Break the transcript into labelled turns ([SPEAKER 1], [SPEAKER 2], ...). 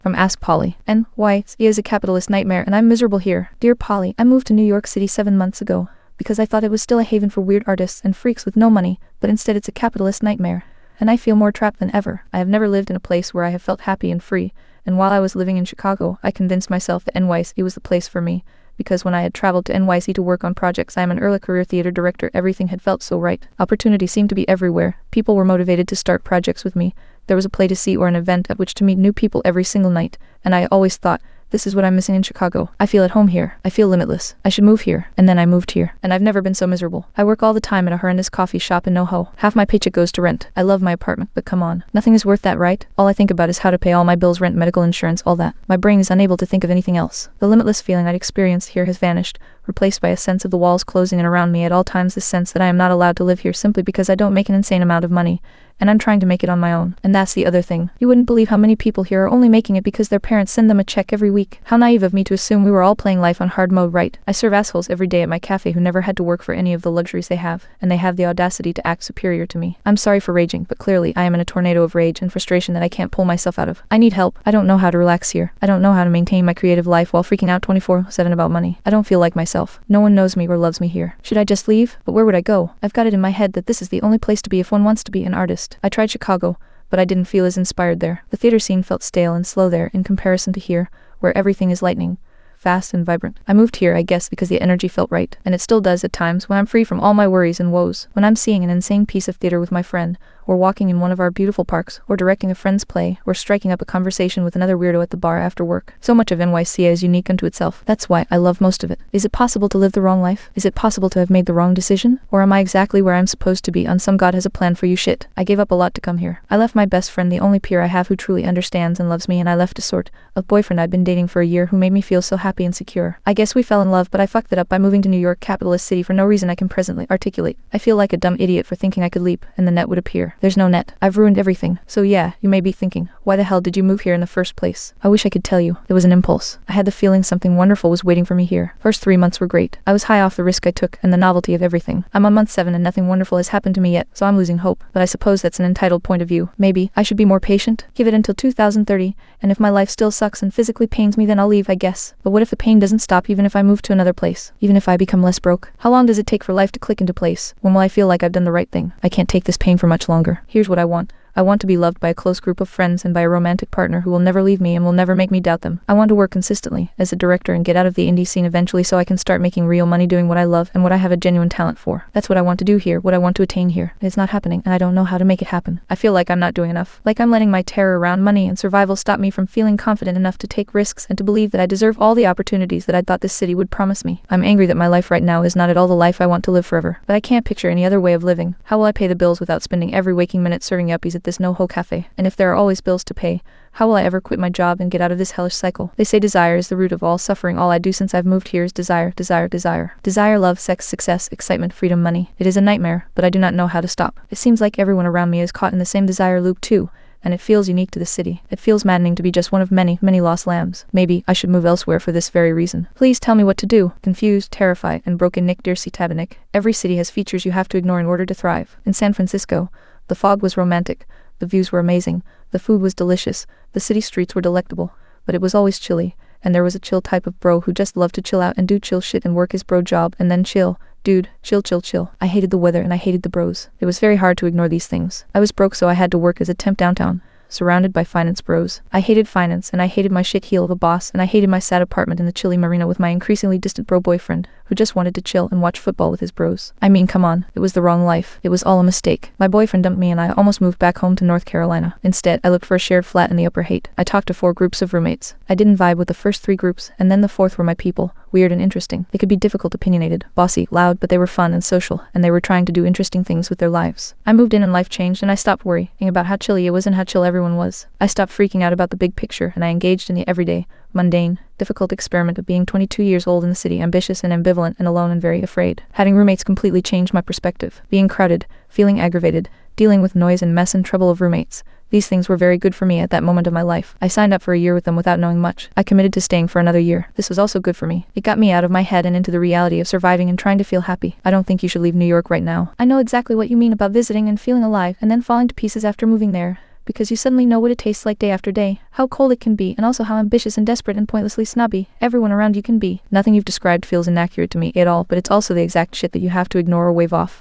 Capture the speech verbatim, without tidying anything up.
[SPEAKER 1] From Ask Polly. N Y C is a capitalist nightmare and I'm miserable here. Dear Polly, I moved to New York City seven months ago because I thought it was still a haven for weird artists and freaks with no money, but instead it's a capitalist nightmare. And I feel more trapped than ever. I have never lived in a place where I have felt happy and free, and while I was living in Chicago, I convinced myself that N Y C was the place for me, because when I had traveled to N Y C to work on projects, I am an early career theater director, everything had felt so right. Opportunity seemed to be everywhere. People were motivated to start projects with me. There was a play to see or an event at which to meet new people every single night, and I always thought, this is what I'm missing in Chicago. I feel at home here. I feel limitless. I should move here. And then I moved here. And I've never been so miserable. I work all the time at a horrendous coffee shop in NoHo. Half my paycheck goes to rent. I love my apartment, but come on. Nothing is worth that, right? All I think about is how to pay all my bills, rent, medical insurance, all that. My brain is unable to think of anything else. The limitless feeling I'd experienced here has vanished, replaced by a sense of the walls closing in around me at all times, this sense that I am not allowed to live here simply because I don't make an insane amount of money, and I'm trying to make it on my own. And that's the other thing. You wouldn't believe how many people here are only making it because their parents send them a check every week. How naive of me to assume we were all playing life on hard mode, right? I serve assholes every day at my cafe who never had to work for any of the luxuries they have, and they have the audacity to act superior to me. I'm sorry for raging, but clearly I am in a tornado of rage and frustration that I can't pull myself out of. I need help. I don't know how to relax here. I don't know how to maintain my creative life while freaking out twenty-four seven about money. I don't feel like myself. No one knows me or loves me here. Should I just leave? But where would I go? I've got it in my head that this is the only place to be if one wants to be an artist. I tried Chicago, but I didn't feel as inspired there. The theater scene felt stale and slow there in comparison to here, where everything is lightning, fast and vibrant. I moved here, I guess, because the energy felt right, and it still does at times when I'm free from all my worries and woes. When I'm seeing an insane piece of theater with my friend, or walking in one of our beautiful parks, or directing a friend's play, or striking up a conversation with another weirdo at the bar after work. So much of N Y C is unique unto itself. That's why I love most of it. Is it possible to live the wrong life? Is it possible to have made the wrong decision? Or am I exactly where I'm supposed to be on some God has a plan for you shit? I gave up a lot to come here. I left my best friend, the only peer I have who truly understands and loves me, and I left a sort of boyfriend I'd been dating for a year who made me feel so happy and secure. I guess we fell in love, but I fucked it up by moving to New York, capitalist city, for no reason I can presently articulate. I feel like a dumb idiot for thinking I could leap, and the net would appear. There's no net. I've ruined everything. So yeah, you may be thinking, why the hell did you move here in the first place? I wish I could tell you. It was an impulse. I had the feeling something wonderful was waiting for me here. First three months were great. I was high off the risk I took and the novelty of everything. I'm on month seven and nothing wonderful has happened to me yet, so I'm losing hope. But I suppose that's an entitled point of view. Maybe I should be more patient, give it until two thousand thirty, and if my life still sucks and physically pains me, then I'll leave, I guess. But what if the pain doesn't stop even if I move to another place? Even if I become less broke? How long does it take for life to click into place? When will I feel like I've done the right thing? I can't take this pain for much longer. Here's what I want. I want to be loved by a close group of friends and by a romantic partner who will never leave me and will never make me doubt them. I want to work consistently as a director and get out of the indie scene eventually so I can start making real money doing what I love and what I have a genuine talent for. That's what I want to do here, what I want to attain here. It's not happening, and I don't know how to make it happen. I feel like I'm not doing enough. Like I'm letting my terror around money and survival stop me from feeling confident enough to take risks and to believe that I deserve all the opportunities that I thought this city would promise me. I'm angry that my life right now is not at all the life I want to live forever. But I can't picture any other way of living. How will I pay the bills without spending every waking minute serving yuppies at this NoHo cafe? And if there are always bills to pay, how will I ever quit my job and get out of this hellish cycle? They say desire is the root of all suffering. All I do since I've moved here is desire, desire, desire. Desire, love, sex, success, excitement, freedom, money. It is a nightmare, but I do not know how to stop. It seems like everyone around me is caught in the same desire loop too, and it feels unique to the city. It feels maddening to be just one of many, many lost lambs. Maybe I should move elsewhere for this very reason. Please tell me what to do. Confused, terrified, and broken Nick Dearcy Tabanik. Every city has features you have to ignore in order to thrive. In San Francisco, the fog was romantic. The views were amazing, the food was delicious, the city streets were delectable, but it was always chilly, and there was a chill type of bro who just loved to chill out and do chill shit and work his bro job and then chill. Dude, chill, chill, chill. I hated the weather and I hated the bros. It was very hard to ignore these things. I was broke, so I had to work as a temp downtown, surrounded by finance bros. I hated finance, and I hated my shit heel of a boss, and I hated my sad apartment in the chilly marina with my increasingly distant bro boyfriend, who just wanted to chill and watch football with his bros. I mean, come on, it was the wrong life. It was all a mistake. My boyfriend dumped me and I almost moved back home to North Carolina. Instead, I looked for a shared flat in the Upper Haight. I talked to four groups of roommates. I didn't vibe with the first three groups, and then the fourth were my people. Weird and interesting. They could be difficult, opinionated, bossy, loud, but they were fun and social, and they were trying to do interesting things with their lives. I moved in and life changed, and I stopped worrying about how chilly it was and how chill everyone was. I stopped freaking out about the big picture, and I engaged in the everyday, mundane, difficult experiment of being twenty-two years old in the city, ambitious and ambivalent and alone and very afraid. Having roommates completely changed my perspective. Being crowded, feeling aggravated, dealing with noise and mess and trouble of roommates. These things were very good for me at that moment of my life. I signed up for a year with them without knowing much. I committed to staying for another year. This was also good for me. It got me out of my head and into the reality of surviving and trying to feel happy. I don't think you should leave New York right now. I know exactly what you mean about visiting and feeling alive and then falling to pieces after moving there. because you suddenly know what it tastes like day after day, how cold it can be, and also how ambitious and desperate and pointlessly snobby everyone around you can be. Nothing you've described feels inaccurate to me at all, but it's also the exact shit that you have to ignore or wave off.